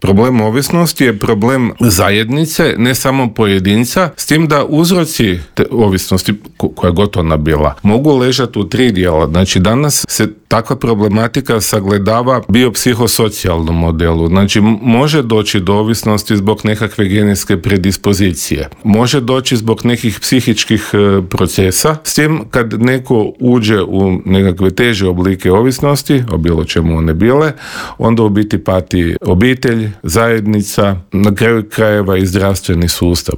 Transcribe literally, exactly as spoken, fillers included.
Problem ovisnosti je problem zajednice, ne samo pojedinca, s tim da uzroci te ovisnosti, koja je gotovo bila, mogu ležati u tri dijela. Znači, danas se takva problematika sagledava biopsihosocijalnom modelu. Znači, može doći do ovisnosti zbog nekakve genetske predispozicije. Može doći zbog nekih psihičkih procesa. S tim, kad neko uđe u nekakve teže oblike ovisnosti, o bilo čemu one bile, onda u biti pati obitelj, zajednica, na kraju krajeva i zdravstveni sustav.